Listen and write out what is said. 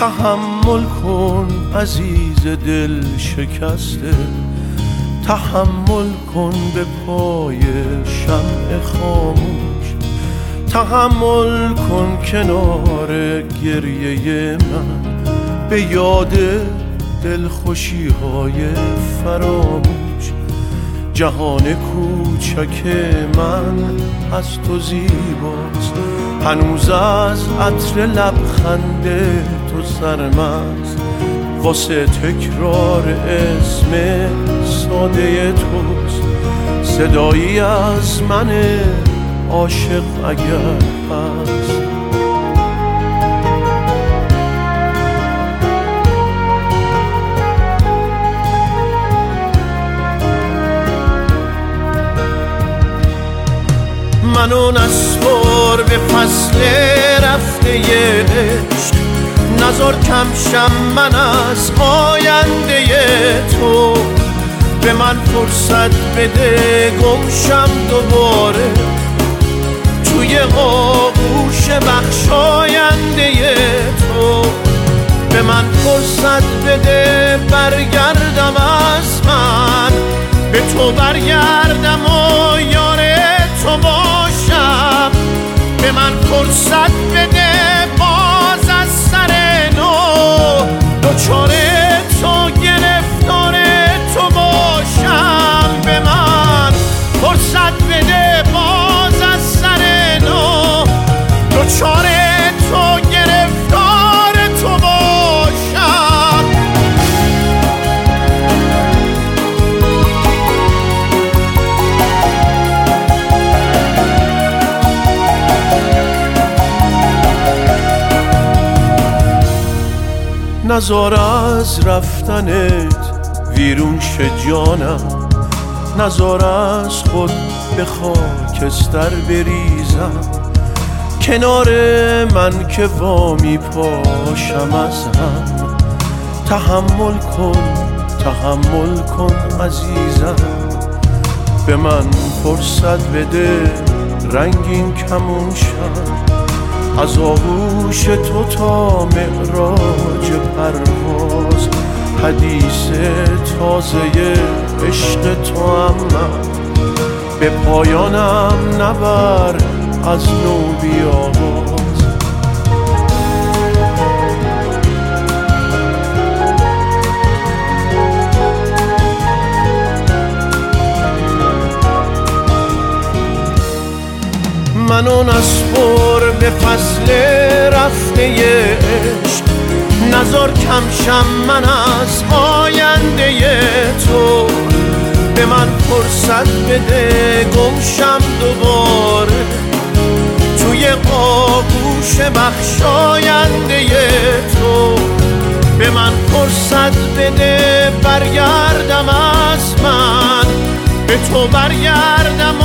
تحمل کن عزیز دل شکسته، تحمل کن به پای شمع خاموش، تحمل کن کنار گریه من به یاد دلخوشی های فراموش. جهان کوچک من از تو زیباست، هنوز از عطر لبخند تو سرمست، واسه تکرار اسم ساده توست صدایی از من عاشق اگر هست. منو نسپار به فصل رفته عشق، نذار کم شم من از آینده تو، به من فرصت بده گم شم دوباره توی آغوش بخشاینده تو، به من فرصت بده برگردم از من به تو برگردم و یار تو باشم، به من فرصت بده باز از سر نو دچار تو گرفتار تو باشم، به من فرصت بده باز از سر نو دچار تو گرفتار تو باشم. نزار از رفتنت ویرون شه جانم، نزار از خود به خاکستر بریزم، کنار من که وامی پاشم از هم. تحمل کن عزیزم، به من فرصت بده رنگین کمون شم، از آغوش تو تا معراج پرواز حدیث تازه عشق تو هم به پایانم نبر از نو بیاواز. منو نسپار به فصل رفته عشق، نزار کم شم من از آینده تو، به من فرصت بده گم شم دوباره توی آغوش بخشاینده تو، به من فرصت بده برگردم از من به تو برگردم